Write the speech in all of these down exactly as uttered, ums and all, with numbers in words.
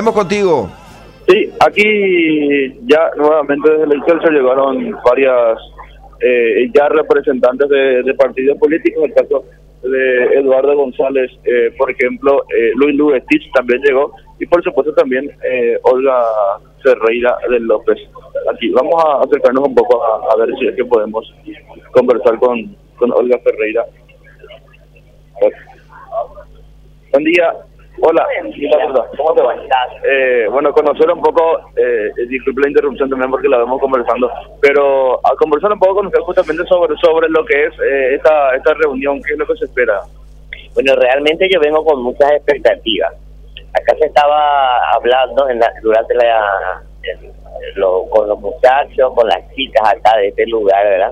escuchamos contigo. Sí, aquí ya nuevamente desde el Excel se llegaron varias eh, ya representantes de, de partidos políticos, el caso de Eduardo González, eh, por ejemplo, eh, Luis Lubestich también llegó, y por supuesto también eh, Olga Ferreira del López. Aquí vamos a acercarnos un poco a, a ver si es que podemos conversar con, con Olga Ferreira. Buen día. Hola, ¿cómo te va? Eh, bueno, conocer un poco, eh, disculpe la interrupción también porque la vemos conversando, pero a conversar un poco con usted justamente sobre sobre lo que es eh, esta esta reunión, qué es lo que se espera. Bueno, realmente yo vengo con muchas expectativas. Acá se estaba hablando en la, durante la el, lo, con los muchachos, con las chicas acá de este lugar, ¿verdad?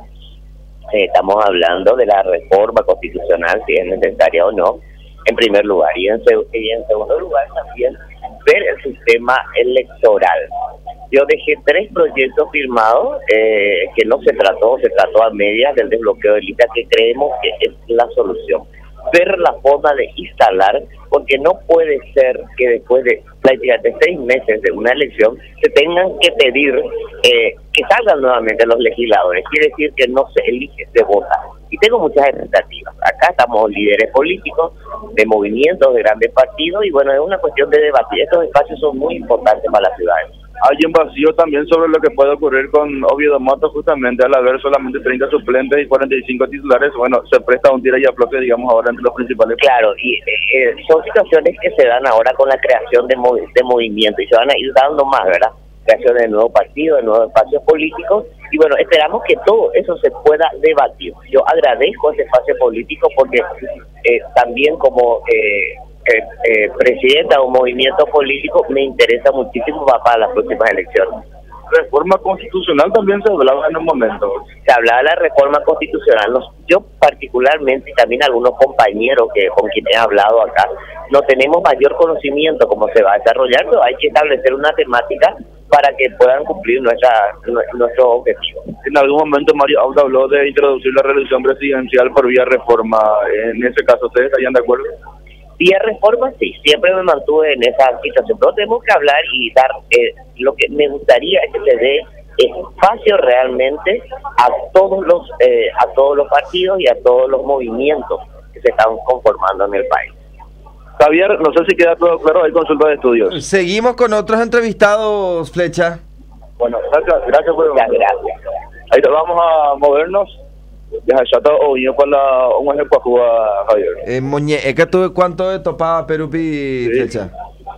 Eh, estamos hablando de la reforma constitucional, si es necesaria o no, en primer lugar, y en, y en segundo lugar también ver el sistema electoral. Yo dejé tres proyectos firmados eh, que no se trató, se trató a medias del desbloqueo de lista, que creemos que es la solución. Ver la forma de instalar, porque no puede ser que después de prácticamente seis meses de una elección se tengan que pedir eh, que salgan nuevamente los legisladores. Quiere decir que no se elige, se vota. Y tengo muchas expectativas. Acá estamos líderes políticos, de movimientos, de grandes partidos, y bueno, es una cuestión de debatir. Estos espacios son muy importantes para las ciudades. Hay un vacío también sobre lo que puede ocurrir con Oviedo Moto, justamente al haber solamente treinta suplentes y cuarenta y cinco titulares. Bueno, se presta un tira y afloje, digamos, ahora entre los principales. Claro, y eh, son situaciones que se dan ahora con la creación de, movi de movimiento, y se van a ir dando más, ¿verdad? Creación de nuevos partidos, de nuevos espacios políticos, y bueno, esperamos que todo eso se pueda debatir. Yo agradezco ese espacio político porque eh, también como eh, eh, eh, presidenta de un movimiento político me interesa muchísimo para las próximas elecciones. Reforma constitucional también se hablaba en un momento. Se hablaba de la reforma constitucional. Nos, yo particularmente, y también algunos compañeros que con quienes he hablado acá, no tenemos mayor conocimiento cómo se va a desarrollar, pero hay que establecer una temática para que puedan cumplir nuestra nuestro objetivo. En algún momento Mario Auda habló de introducir la reelección presidencial por vía reforma. En ese caso, ¿ustedes estarían de acuerdo? Vía reforma, sí, siempre me mantuve en esa situación, pero tenemos que hablar y dar, eh, lo que me gustaría es que se dé espacio realmente a todos los eh, a todos los partidos y a todos los movimientos que se están conformando en el país. Javier, no sé si queda todo claro, hay consulta de estudios. Seguimos con otros entrevistados, Flecha. Bueno, gracias, gracias por... Muchas gracias. Ahí vamos a movernos. Ya está oído con la un ejemplo a Javier. Eh, Moñe, es que tuve cuánto de topada Perupi, sí. Flecha.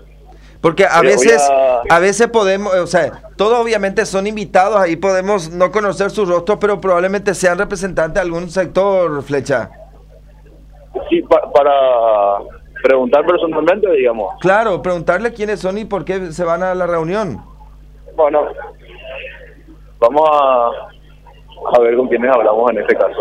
Porque a Pero veces, a... a veces podemos, o sea, todos obviamente son invitados, ahí podemos no conocer sus rostros, pero probablemente sean representantes de algún sector, Flecha. Sí, pa para preguntar personalmente, digamos. Claro, preguntarle quiénes son y por qué se van a la reunión. Bueno, vamos a, a ver con quiénes hablamos en este caso.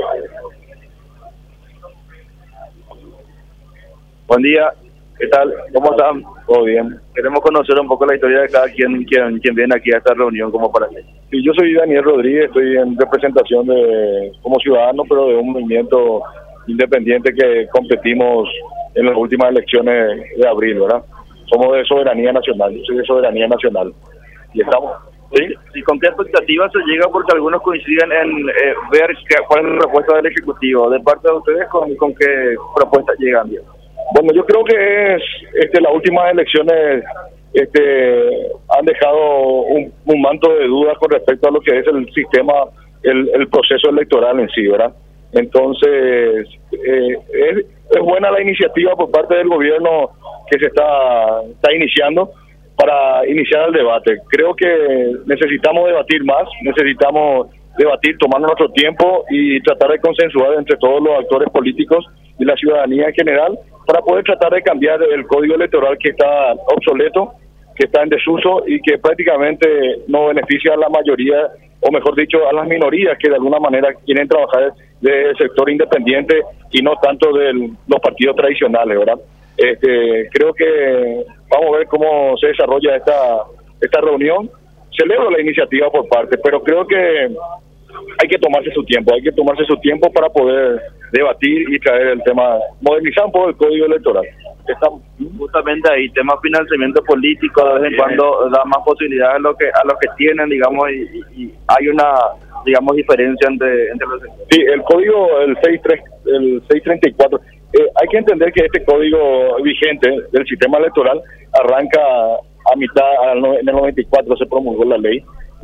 Buen día, ¿qué tal? ¿Cómo están? Todo bien. Queremos conocer un poco la historia de cada quien, quien, quien viene aquí a esta reunión, como para qué. Sí, yo soy Daniel Rodríguez, estoy en representación de como ciudadano, pero de un movimiento independiente que competimos en las últimas elecciones de abril, ¿verdad? Somos de Soberanía Nacional, yo soy de Soberanía Nacional. Y estamos... ¿Sí? ¿Y con qué expectativas se llega? Porque algunos coinciden en eh, ver que, cuál es la propuesta del Ejecutivo. De parte de ustedes, ¿con, con qué propuestas llegan? Bueno, yo creo que es este, las últimas elecciones este, han dejado un, un manto de dudas con respecto a lo que es el sistema, el, el proceso electoral en sí, ¿verdad? Entonces, eh, es, es buena la iniciativa por parte del gobierno que se está, está iniciando para iniciar el debate. Creo que necesitamos debatir más, necesitamos debatir, tomar nuestro tiempo y tratar de consensuar entre todos los actores políticos y la ciudadanía en general para poder tratar de cambiar el código electoral que está obsoleto, que está en desuso y que prácticamente no beneficia a la mayoría, o mejor dicho, a las minorías que de alguna manera quieren trabajar del sector independiente y no tanto de los partidos tradicionales, ¿verdad? Este, creo que vamos a ver cómo se desarrolla esta esta reunión. Celebro la iniciativa por parte, pero creo que hay que tomarse su tiempo, hay que tomarse su tiempo para poder debatir y traer el tema, modernizar un poco el código electoral. está justamente ahí, tema financiamiento político, de vez en cuando da más posibilidades a lo que a los que tienen, digamos, y, y, y hay una, digamos, diferencia entre, entre los sectores. Sí, el código, el seis tres, el seiscientos treinta y cuatro, eh, hay que entender que este código vigente del sistema electoral arranca a mitad, en el noventa y cuatro se promulgó la ley,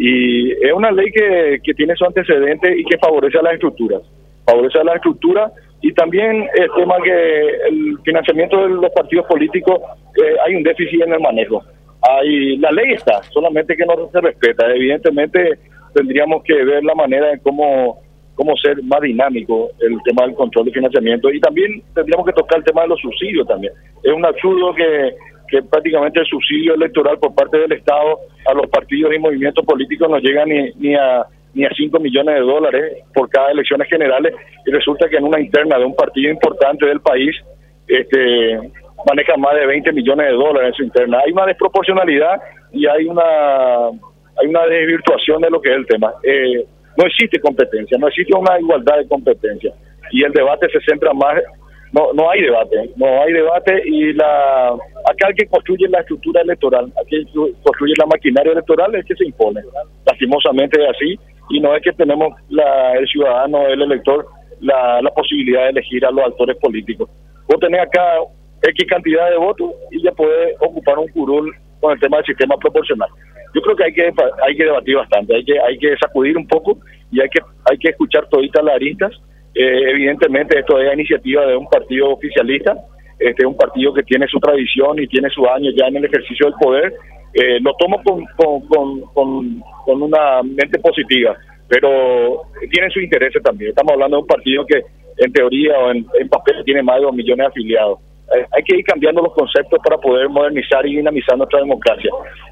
y es una ley que, que tiene su antecedente y que favorece a las estructuras, favorece a la estructura. Y también el tema que el financiamiento de los partidos políticos, eh, hay un déficit en el manejo. Hay, la ley está, solamente que no se respeta. Evidentemente tendríamos que ver la manera de cómo, cómo ser más dinámico el tema del control de financiamiento. Y también tendríamos que tocar el tema de los subsidios también. Es un absurdo que, que prácticamente el subsidio electoral por parte del Estado a los partidos y movimientos políticos no llega ni, ni a... ni a cinco millones de dólares por cada elecciones generales, y resulta que en una interna de un partido importante del país este maneja más de veinte millones de dólares en su interna. Hay una desproporcionalidad y hay una hay una desvirtuación de lo que es el tema. Eh, no existe competencia, no existe una igualdad de competencia, y el debate se centra más, no no hay debate, no hay debate y la acá el que construye la estructura electoral, aquí el que construye la maquinaria electoral es que se impone. Lastimosamente es así, y no es que tenemos la, el ciudadano, el elector, la, la posibilidad de elegir a los actores políticos. Vos tenés acá X cantidad de votos y ya podés ocupar un curul con el tema del sistema proporcional. Yo creo que hay que hay que debatir bastante, hay que hay que sacudir un poco y hay que hay que escuchar toditas las aristas. Eh, evidentemente esto es iniciativa de un partido oficialista, este un partido que tiene su tradición y tiene sus años ya en el ejercicio del poder. Eh, lo tomo con, con, con, con, con una mente positiva, pero tiene sus intereses también. Estamos hablando de un partido que en teoría o en, en papel tiene más de dos millones de afiliados. Eh, hay que ir cambiando los conceptos para poder modernizar y dinamizar nuestra democracia.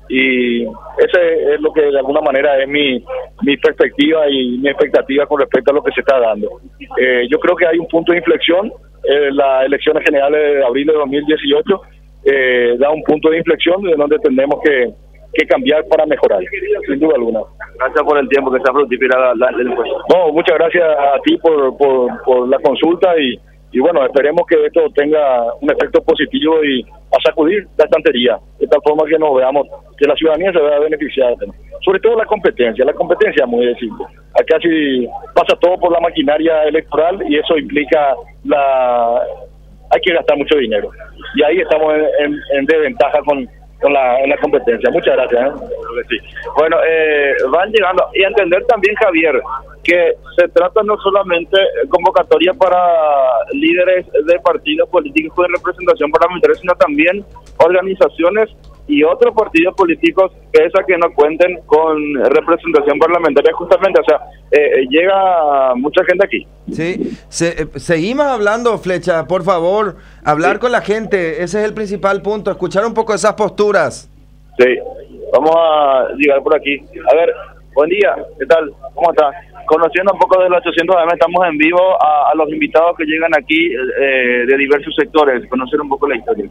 Y ese es lo que de alguna manera es mi, mi perspectiva y mi expectativa con respecto a lo que se está dando. Eh, yo creo que hay un punto de inflexión. Eh, las elecciones generales de abril de dos mil dieciocho Eh, da un punto de inflexión de donde tenemos que, que cambiar para mejorar, sin duda alguna. Gracias por el tiempo, que sea fructífera la, la, la encuesta. No, muchas gracias a ti por, por, por la consulta y, y bueno, esperemos que esto tenga un efecto positivo y a sacudir la estantería, de tal forma que nos veamos, que la ciudadanía se vea beneficiada. Sobre todo la competencia, la competencia es muy simple. Acá sí pasa todo por la maquinaria electoral y eso implica la... hay que gastar mucho dinero. Y ahí estamos en, en, en desventaja con, con la, en la competencia. Muchas gracias. ¿eh? Sí. Bueno, eh, van llegando. Y entender también, Javier, que se trata no solamente convocatoria para líderes de partidos políticos con representación parlamentaria, sino también organizaciones y otros partidos políticos, pese a que no cuenten con representación parlamentaria justamente. O sea, eh, llega mucha gente aquí. Sí, Se, eh, seguimos hablando, Flecha, por favor, hablar sí. con la gente, ese es el principal punto, escuchar un poco esas posturas. Sí, vamos a llegar por aquí. A ver, buen día, ¿qué tal? ¿Cómo está? Conociendo un poco de los ochocientos A M, estamos en vivo a, a los invitados que llegan aquí eh, de diversos sectores, conocer un poco la historia.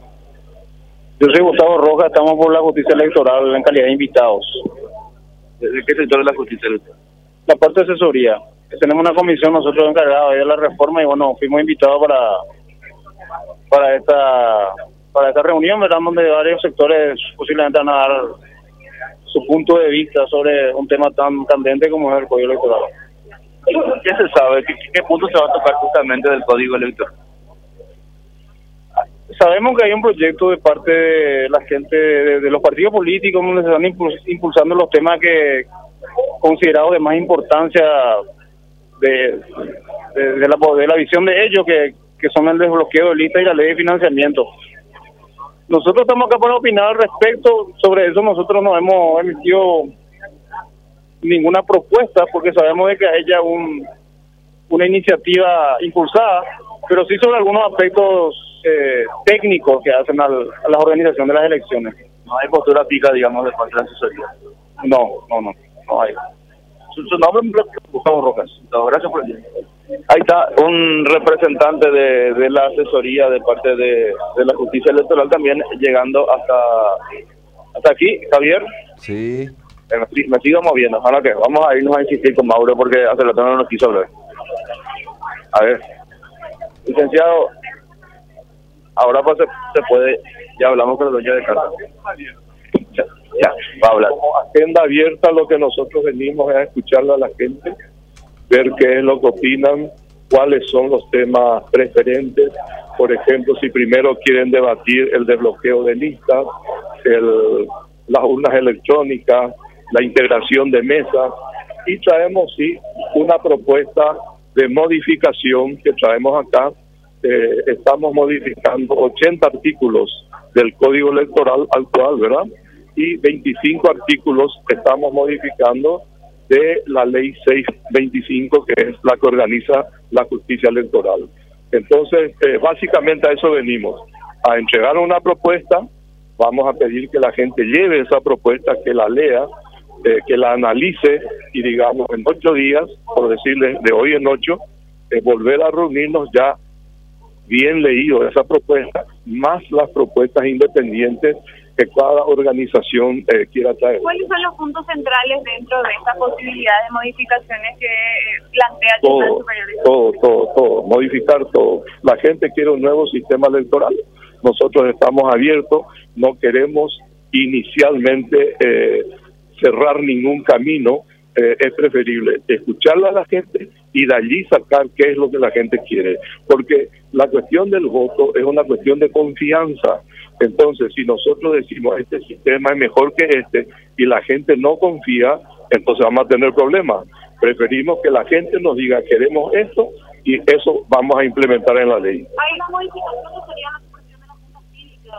Yo soy Gustavo Rojas, estamos por la justicia electoral en calidad de invitados. ¿De qué sector es la justicia electoral? La parte de asesoría. Tenemos una comisión nosotros encargados de la reforma y bueno, fuimos invitados para para esta para esta reunión, ¿verdad? Donde varios sectores posiblemente van a dar su punto de vista sobre un tema tan candente como es el Código Electoral. ¿Qué se sabe? ¿Qué, qué punto se va a tocar justamente del Código Electoral? Sabemos que hay un proyecto de parte de la gente, de, de los partidos políticos, donde se están impulsando los temas que considerados de más importancia de, de, de, la, de la visión de ellos, que, que son el desbloqueo de listas y la ley de financiamiento. Nosotros estamos acá para opinar al respecto. Sobre eso nosotros no hemos emitido ninguna propuesta, porque sabemos de que hay ya un, una iniciativa impulsada, pero sí sobre algunos aspectos eh, técnicos que hacen al, a la organización de las elecciones. No hay postura fija, digamos, de parte de la asesoría. No, no, no, no hay. Su, su nombre es Gustavo Rojas. No, gracias por el tiempo. Ahí está un representante de, de la asesoría de parte de, de la justicia electoral también llegando hasta hasta aquí, Javier. Sí. Me, me sigo moviendo. Ahora que vamos a irnos a insistir con Mauro porque hace rato no nos quiso hablar. A ver, licenciado, Ahora pues se, se puede, ya hablamos con el dueño de casa. Ya, ya, va a hablar. Como agenda abierta, lo que nosotros venimos es a escucharle a la gente, ver qué es lo que opinan, cuáles son los temas preferentes. Por ejemplo, si primero quieren debatir el desbloqueo de listas, el, las urnas electrónicas, la integración de mesas, y traemos, sí, una propuesta de modificación que traemos acá. Eh, estamos modificando ochenta artículos del Código Electoral actual, ¿verdad? Y veinticinco artículos estamos modificando de la Ley seiscientos veinticinco, que es la que organiza la justicia electoral. Entonces, eh, básicamente a eso venimos, a entregar una propuesta. Vamos a pedir que la gente lleve esa propuesta, que la lea, eh, que la analice y, digamos, en ocho días, por decirles de hoy en ocho, eh, volver a reunirnos ya bien leído esa propuesta, más las propuestas independientes que cada organización eh, quiera traer. ¿Cuáles son los puntos centrales dentro de esta posibilidad de modificaciones que eh, plantea el todo, Tribunal Superior? Todo, todo, todo, modificar todo. La gente quiere un nuevo sistema electoral. Nosotros estamos abiertos, no queremos inicialmente eh, cerrar ningún camino. Eh, es preferible escucharla a la gente y de allí sacar qué es lo que la gente quiere, porque la cuestión del voto es una cuestión de confianza. Entonces, si nosotros decimos este sistema es mejor que este y la gente no confía, entonces vamos a tener problemas. Preferimos que la gente nos diga queremos esto y eso vamos a implementar en la ley. ¿Hay una modificación que sería la supresión de la Junta Cívica?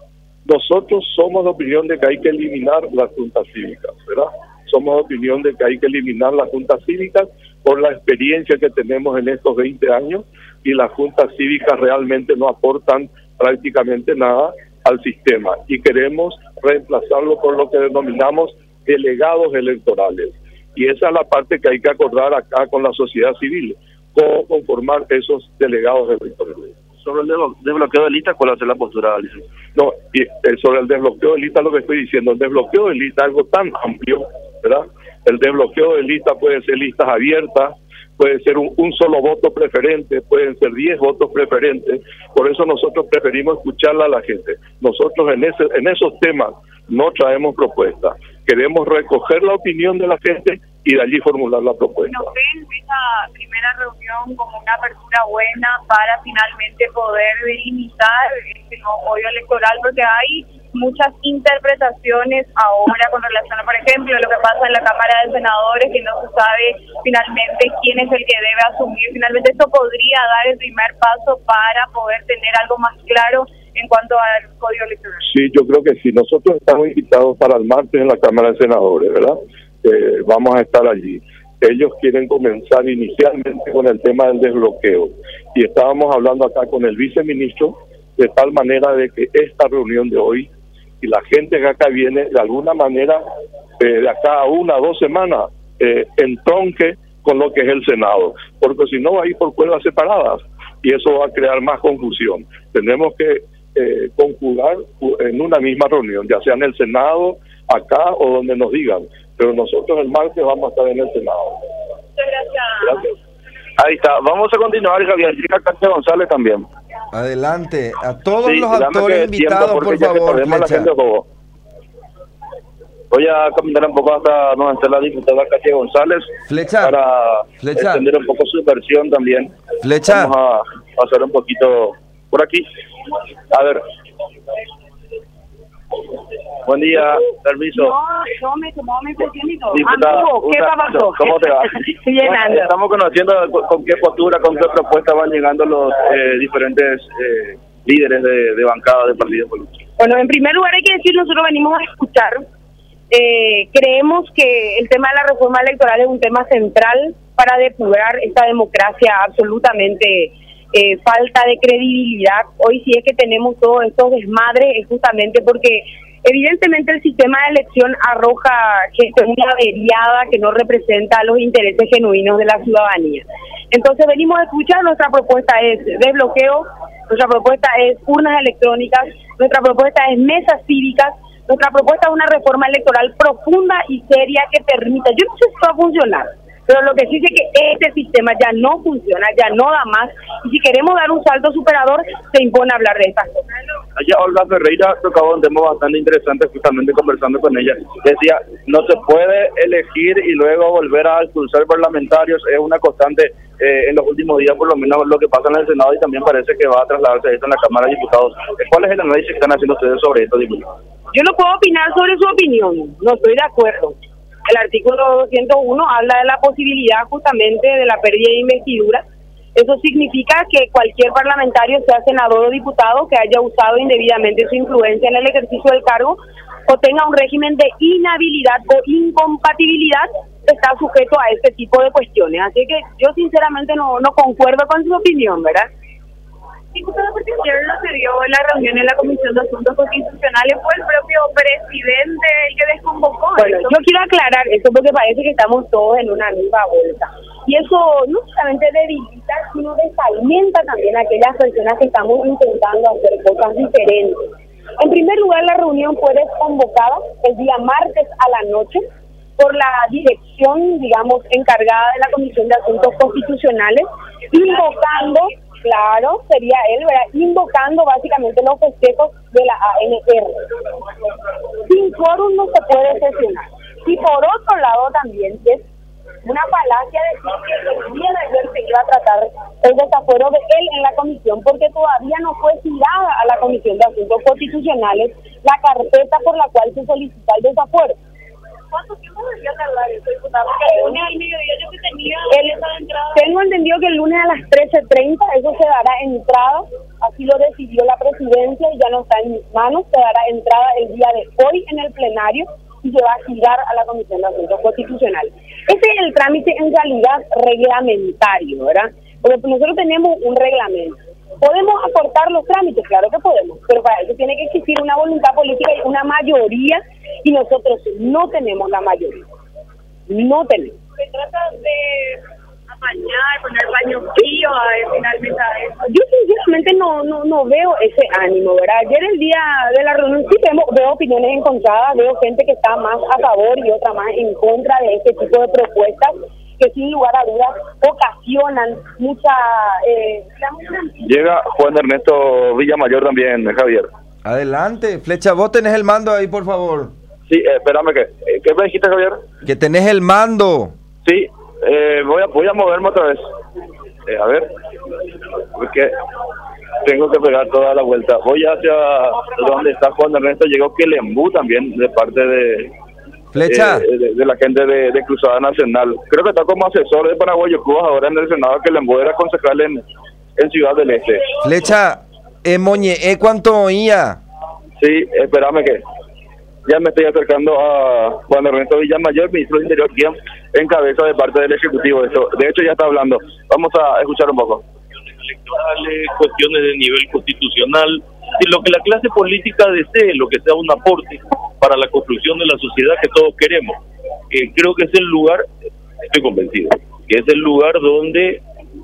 Nosotros somos de opinión de que hay que eliminar las juntas cívicas, ¿verdad? Somos de opinión de que hay que eliminar las juntas cívicas por la experiencia que tenemos en estos veinte años, y las juntas cívicas realmente no aportan prácticamente nada al sistema, y queremos reemplazarlo por lo que denominamos delegados electorales. Y esa es la parte que hay que acordar acá con la sociedad civil, cómo conformar esos delegados electorales. Sobre el desbloqueo de listas, ¿cuál va a ser la postura, Alicia? No, y eh, sobre el desbloqueo de listas, lo que estoy diciendo, el desbloqueo de listas es algo tan amplio, ¿verdad? El desbloqueo de listas puede ser listas abiertas, puede ser un, un solo voto preferente, pueden ser diez votos preferentes. Por eso nosotros preferimos escucharla a la gente. Nosotros en ese en esos temas no traemos propuestas. Queremos recoger la opinión de la gente y de allí formular la propuesta. ¿No ven esa primera reunión como una apertura buena para finalmente poder delimitar este nuevo código electoral? Porque hay muchas interpretaciones ahora con relación a, por ejemplo, lo que pasa en la Cámara de Senadores, que no se sabe finalmente quién es el que debe asumir. Finalmente esto podría dar el primer paso para poder tener algo más claro en cuanto al código electoral. Sí, yo creo que sí. Nosotros estamos invitados para el martes en la Cámara de Senadores, ¿verdad? Eh, vamos a estar allí. Ellos quieren comenzar inicialmente con el tema del desbloqueo, y estábamos hablando acá con el viceministro de tal manera de que esta reunión de hoy y la gente que acá viene, de alguna manera, eh, de acá a una o dos semanas, eh, entronque con lo que es el Senado, porque si no va a ir por cuerdas separadas y eso va a crear más confusión. Tenemos que eh, conjugar en una misma reunión, ya sea en el Senado, acá o donde nos digan, pero nosotros el martes vamos a estar en el Senado. Muchas gracias. Gracias. Ahí está, vamos a continuar, Javier Cáceres González también. Adelante, a todos Sí, los dame actores que invitados, tiempo, por ya que favor, perdemos la Flecha. gente de juego. Voy a caminar un poco hasta donde está la diputada Cáceres González Flecha, para Flecha. extender un poco su versión también. Flecha. Vamos a pasar un poquito por aquí. A ver. Buen día, permiso. No, yo me tomó mi permiso. Diputada, Amigo, ¿qué una- pasó? ¿Cómo te va? Estoy llenando. Estamos conociendo con, con qué postura, con qué propuesta van llegando los eh, diferentes eh, líderes de, de bancada de partidos políticos. Bueno, en primer lugar hay que decir, nosotros venimos a escuchar. Eh, creemos que el tema de la reforma electoral es un tema central para depurar esta democracia absolutamente eh, falta de credibilidad. Hoy sí es que tenemos todos estos desmadres, es justamente porque evidentemente el sistema de elección arroja gente una averiada que no representa los intereses genuinos de la ciudadanía. Entonces venimos a escuchar. Nuestra propuesta es desbloqueo, nuestra propuesta es urnas electrónicas, nuestra propuesta es mesas cívicas, nuestra propuesta es una reforma electoral profunda y seria que permita, yo no sé si va a funcionar, Pero lo que sí sé que este sistema ya no funciona, ya no da más, y si queremos dar un salto superador, se impone hablar de estas cosas. Allá Olga Ferreira tocaba un tema bastante interesante, justamente conversando con ella. Decía, no se puede elegir y luego volver a expulsar parlamentarios, es una constante eh, en los últimos días, por lo menos lo que pasa en el Senado, y también parece que va a trasladarse esto en la Cámara de Diputados. ¿Cuál es el análisis que están haciendo ustedes sobre esto, diputados? Yo no puedo opinar sobre su opinión, no estoy de acuerdo. El artículo doscientos uno habla de la posibilidad justamente de la pérdida de investidura. Eso significa que cualquier parlamentario, sea senador o diputado, que haya usado indebidamente su influencia en el ejercicio del cargo o tenga un régimen de inhabilidad o incompatibilidad, está sujeto a este tipo de cuestiones. Así que yo sinceramente no, no concuerdo con su opinión, ¿verdad? Diputada, porque ayer no se dio la reunión en la Comisión de Asuntos Constitucionales, fue el propio presidente el que desconvocó. Bueno, yo quiero aclarar eso porque parece que estamos todos en una misma bolsa. Y eso no solamente debilita, sino desalienta también a aquellas personas que estamos intentando hacer cosas diferentes. En primer lugar, la reunión fue desconvocada el día martes a la noche por la dirección, digamos, encargada de la Comisión de Asuntos Constitucionales, invocando... Claro, sería él, ¿verdad? Invocando básicamente los festejos de la A N R. Sin quórum no se puede sesionar. Y por otro lado también es una falacia decir que el día de ayer se iba a tratar el desafuero de él en la comisión, porque todavía no fue girada a la Comisión de Asuntos Constitucionales la carpeta por la cual se solicita el desafuero. ¿Cuánto tiempo debería tardar eso, diputada? Porque el lunes al mediodía yo que tenía el, esa entrada. Tengo entendido que el lunes a las trece treinta eso se dará entrada, así lo decidió la presidencia y ya no está en mis manos, se dará entrada el día de hoy en el plenario y se va a girar a la Comisión de Asuntos Constitucionales. Ese es el trámite en realidad reglamentario, ¿verdad? Porque nosotros tenemos un reglamento. ¿Podemos acortar los trámites? Claro que podemos, pero para eso tiene que existir una voluntad política y una mayoría, y nosotros no tenemos la mayoría. No tenemos. Se trata de apañar, poner baño frío finalmente a eso. Yo sinceramente no, no no veo ese ánimo, ¿verdad? Ayer el día de la reunión sí vemos, veo opiniones encontradas, veo gente que está más a favor y otra más en contra de este tipo de propuestas, que sin lugar a dudas ocasionan mucha... Eh, Llega Juan Ernesto Villamayor también, Javier. Adelante, Flecha, vos tenés el mando ahí, por favor. Sí, eh, espérame, que eh, ¿qué me dijiste, Javier? Que tenés el mando. Sí, eh, voy, a, voy a moverme otra vez. Eh, a ver, porque tengo que pegar toda la vuelta. Voy hacia donde está Juan Ernesto. Llegó Quelembú también, de parte de... Flecha. Eh, de, de la gente de, de Cruzada Nacional. Creo que está como asesor de Paraguayo Cuba ahora en el Senado, que Quelembú era concejal en, en Ciudad del Este. Flecha, eh, Moñe, ¿eh, ¿cuánto oía? Sí, espérame que ya me estoy acercando a Juan Ernesto Villamayor, ministro del Interior, quien encabeza de parte del Ejecutivo esto. De hecho ya está hablando. Vamos a escuchar un poco. Electorales, cuestiones de nivel constitucional, y lo que la clase política desee, lo que sea un aporte para la construcción de la sociedad que todos queremos. Eh, creo que es el lugar, estoy convencido, que es el lugar donde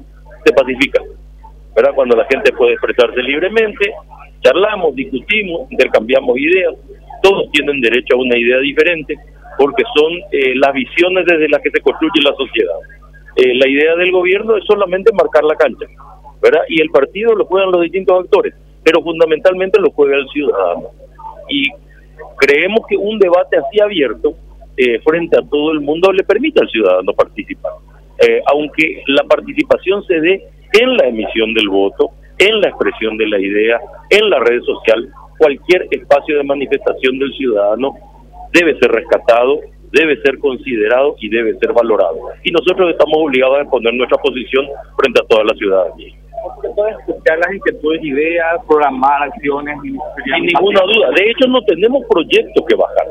se pacifica, ¿verdad? Cuando la gente puede expresarse libremente, charlamos, discutimos, intercambiamos ideas, todos tienen derecho a una idea diferente, porque son eh, las visiones desde las que se construye la sociedad. Eh, la idea del gobierno es solamente marcar la cancha, ¿verdad? Y el partido lo juegan los distintos actores, pero fundamentalmente lo juega el ciudadano. Y creemos que un debate así abierto, eh, frente a todo el mundo, le permite al ciudadano participar. Eh, aunque la participación se dé en la emisión del voto, en la expresión de la idea, en la red social, cualquier espacio de manifestación del ciudadano debe ser rescatado, debe ser considerado y debe ser valorado. Y nosotros estamos obligados a exponer nuestra posición frente a toda la ciudadanía. Puedes escuchar las inquietudes, ideas, programar acciones. Sin ninguna duda. De hecho, no tenemos proyectos que bajar.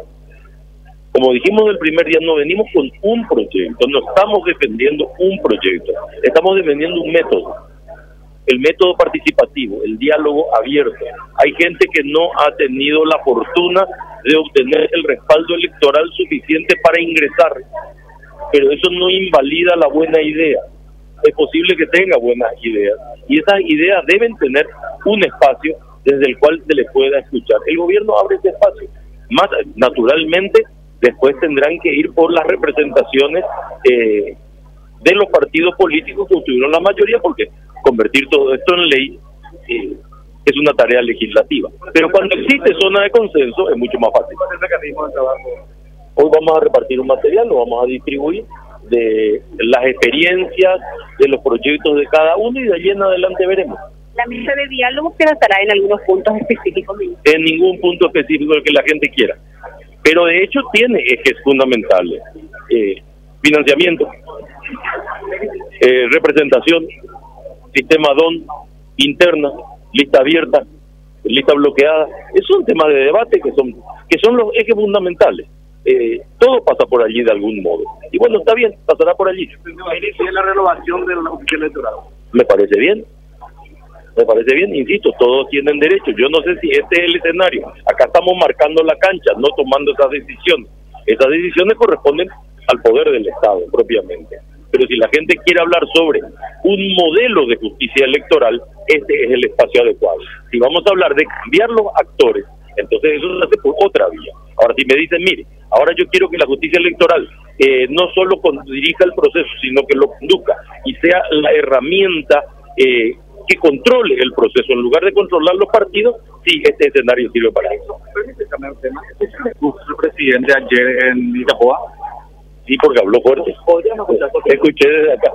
Como dijimos del primer día, no venimos con un proyecto, no estamos defendiendo un proyecto, estamos defendiendo un método. El método participativo, el diálogo abierto. Hay gente que no ha tenido la fortuna de obtener el respaldo electoral suficiente para ingresar, pero eso no invalida la buena idea. Es posible que tenga buenas ideas, y esas ideas deben tener un espacio desde el cual se les pueda escuchar. El gobierno abre ese espacio. Más naturalmente, después tendrán que ir por las representaciones eh, de los partidos políticos que obtuvieron la mayoría, porque convertir todo esto en ley eh, es una tarea legislativa. Pero cuando existe zona de consenso es mucho más fácil. Hoy vamos a repartir un material, lo vamos a distribuir de las experiencias, de los proyectos de cada uno, y de allí en adelante veremos. La mesa de diálogo se estará en algunos puntos específicos. En ningún punto específico el que la gente quiera. Pero de hecho tiene ejes fundamentales. Eh, financiamiento, eh, representación, sistema D O N, interna, lista abierta, lista bloqueada. Esos son temas de debate que son, que son los ejes fundamentales. Eh, todo pasa por allí de algún modo. Y bueno, está bien, pasará por allí. La renovación del oficial electoral. Me parece bien. Me parece bien, insisto, todos tienen derecho. Yo no sé si este es el escenario. Acá estamos marcando la cancha, no tomando esas decisiones. Esas decisiones corresponden al poder del Estado, propiamente. Pero si la gente quiere hablar sobre un modelo de justicia electoral, este es el espacio adecuado. Si vamos a hablar de cambiar los actores, entonces eso se hace por otra vía. Ahora, si me dicen, mire, ahora yo quiero que la justicia electoral eh, no solo dirija el proceso, sino que lo conduzca y sea la herramienta eh, que controle el proceso, en lugar de controlar los partidos, sí, este escenario sirve para eso. ¿Permite cambiar el tema? ¿El presidente ayer en Itapoa? Sí, porque habló fuerte. Escuché desde acá.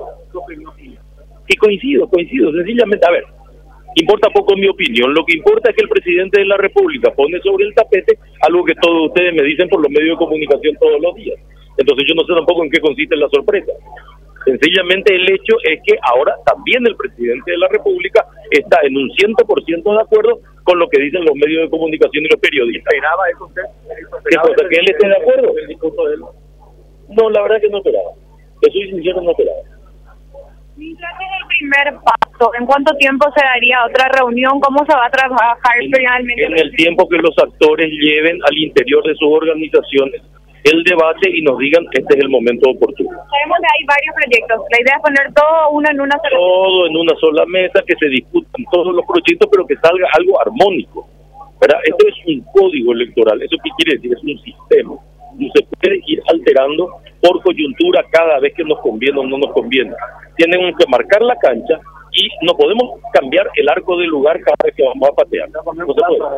Y coincido, coincido, sencillamente, a ver, importa poco mi opinión, lo que importa es que el presidente de la República pone sobre el tapete algo que todos ustedes me dicen por los medios de comunicación todos los días. Entonces yo no sé tampoco en qué consiste la sorpresa. Sencillamente el hecho es que ahora también el presidente de la República está en un cien por ciento de acuerdo con lo que dicen los medios de comunicación y los periodistas. ¿Esperaba eso usted? ¿Qué cosa? ¿Que él esté de acuerdo? ¿El discurso de él? No, la verdad que no esperaba. Te soy sincero, no esperaba. Mientras es el primer paso, ¿en cuánto tiempo se daría otra reunión? ¿Cómo se va a trabajar en, finalmente? En el tiempo que los actores lleven al interior de sus organizaciones el debate y nos digan este es el momento oportuno. Sabemos que hay varios proyectos. La idea es poner todo uno en una sola Todo en una sola mesa, que se discutan todos los proyectos, pero que salga algo armónico. ¿Verdad? Esto es un código electoral. ¿Eso qué quiere decir? Es un sistema. No se puede ir alterando por coyuntura cada vez que nos conviene o no nos conviene. Tienen que marcar la cancha y no podemos cambiar el arco del lugar cada vez que vamos a patear. No se puede.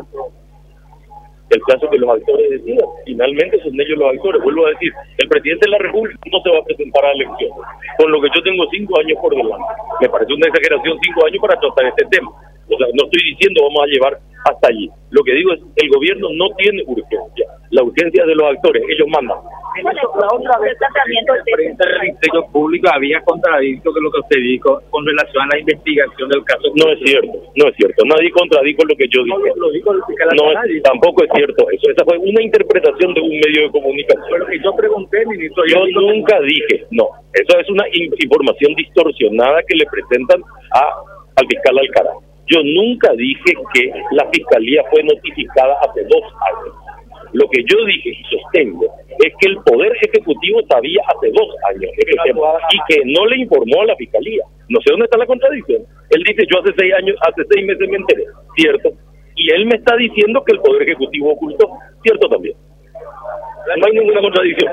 El caso que los actores decidan. Finalmente son ellos los actores. Vuelvo a decir, el presidente de la República no se va a presentar a elecciones, con lo que yo tengo cinco años por delante. Me parece una exageración cinco años para tratar este tema. O sea, no estoy diciendo vamos a llevar hasta allí. Lo que digo es, el gobierno no tiene urgencia. La urgencia es de los actores, ellos mandan. La otra vez, el presidente del Ministerio Público había contradicho lo que usted dijo con relación a la investigación del caso. No es cierto, no es cierto. Nadie contradijo lo que yo dije. No, lo dijo el fiscal. No, es, tampoco es cierto eso. Esa fue una interpretación de un medio de comunicación. Pero que yo pregunté, ministro. Yo, yo nunca dije, no. Eso es una in información distorsionada que le presentan a, al fiscal Alcaraz. Yo nunca dije que la fiscalía fue notificada hace dos años. Lo que yo dije y sostengo es que el Poder Ejecutivo sabía hace dos años de este tema y que no le informó a la fiscalía. No sé dónde está la contradicción. Él dice, yo hace seis años, hace seis meses me enteré, cierto. Y él me está diciendo que el Poder Ejecutivo ocultó, cierto también. No hay ninguna contradicción.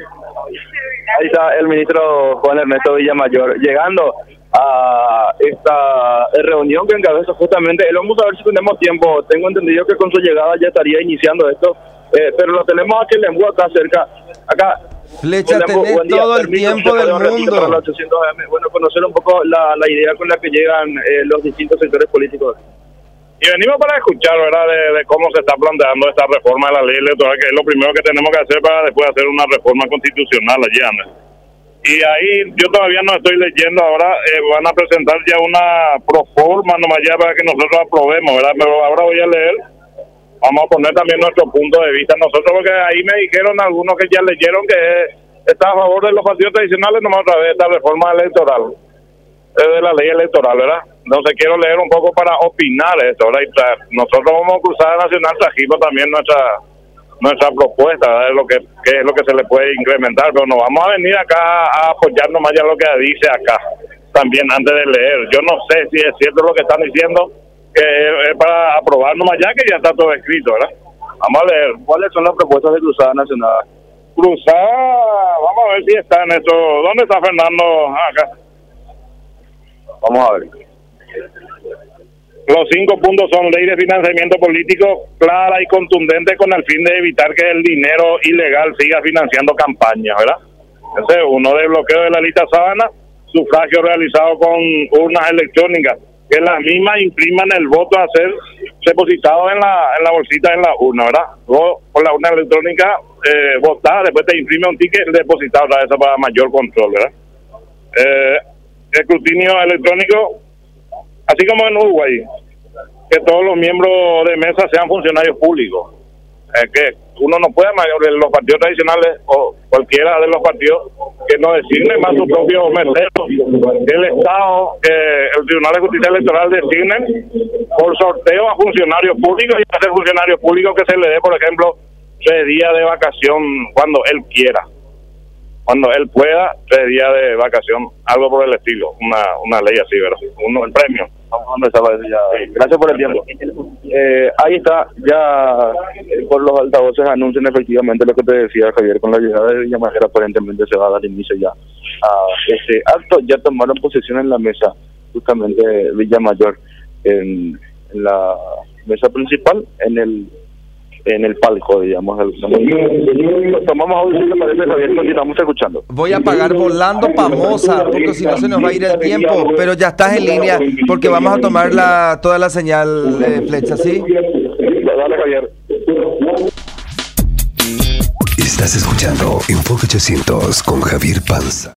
Ahí está el ministro Juan Ernesto Villamayor llegando a esta reunión que encabeza justamente él. Vamos a ver si tenemos tiempo. Tengo entendido que con su llegada ya estaría iniciando esto, eh, pero lo tenemos a Quelembú acá cerca. Acá. Flecha, tenés todo el tiempo del mundo. Bueno, conocer un poco la, la idea con la que llegan eh, los distintos sectores políticos. Y venimos para escuchar, ¿verdad?, de, de cómo se está planteando esta reforma de la ley electoral, que es lo primero que tenemos que hacer para después hacer una reforma constitucional allí, Ana. Y ahí yo todavía no estoy leyendo, ahora eh, van a presentar ya una proforma nomás ya para que nosotros aprobemos, ¿verdad? Pero ahora voy a leer, vamos a poner también nuestro punto de vista nosotros, porque ahí me dijeron algunos que ya leyeron que está a favor de los partidos tradicionales, nomás otra vez esta reforma electoral, eh, de la ley electoral, ¿verdad? Entonces quiero leer un poco para opinar esto, ¿verdad? Y tra- nosotros vamos a cruzar Nacional, trajimos también nuestra nuestra propuesta, ¿verdad? Es lo que, que es lo que se le puede incrementar, pero no vamos a venir acá a apoyar nomás ya lo que dice acá, también antes de leer. Yo no sé si es cierto lo que están diciendo, que es para aprobar nomás ya, que ya está todo escrito, ¿verdad? Vamos a leer. ¿Cuáles son las propuestas de Cruzada Nacional? Cruzada, vamos a ver si está en eso. ¿Dónde está Fernando? Ah, acá. Vamos a ver. Los cinco puntos son ley de financiamiento político clara y contundente con el fin de evitar que el dinero ilegal siga financiando campañas, ¿verdad? Ese es uno, de bloqueo de la lista sábana, sufragio realizado con urnas electrónicas, que las mismas impriman el voto a ser depositado en la en la bolsita en la urna, ¿verdad? Luego, con la urna electrónica, eh, votar, después te imprime un ticket depositado, ¿verdad? Eso para mayor control, ¿verdad? Eh, escrutinio electrónico, así como en Uruguay, que todos los miembros de mesa sean funcionarios públicos. Eh, que uno no puede, los partidos tradicionales o cualquiera de los partidos, que no designe más su propio mercero, que el Estado, que el Tribunal de Justicia Electoral designen por sorteo a funcionarios públicos, y a ser funcionarios públicos que se le dé, por ejemplo, tres días de vacación cuando él quiera, cuando él pueda, tres días de vacación, algo por el estilo, una una ley así, ¿verdad? Uno, el premio. Vamos a empezar a decir ya. Gracias por el tiempo. Eh, ahí está, ya eh, por los altavoces anuncian efectivamente lo que te decía Javier, con la llegada de Villamayor aparentemente se va a dar inicio ya a este acto. Ya tomaron posesión en la mesa, justamente Villamayor, en, en la mesa principal, en el en el palco, digamos. El, tomamos audio, parece, Javier, continuamos escuchando. Voy a pagar volando pamosa, porque si no se nos va a ir el tiempo, pero ya estás en línea, porque vamos a tomar la toda la señal de flecha, ¿sí? Dale, Javier. Estás escuchando Enfoque ochocientos con Javier Panza.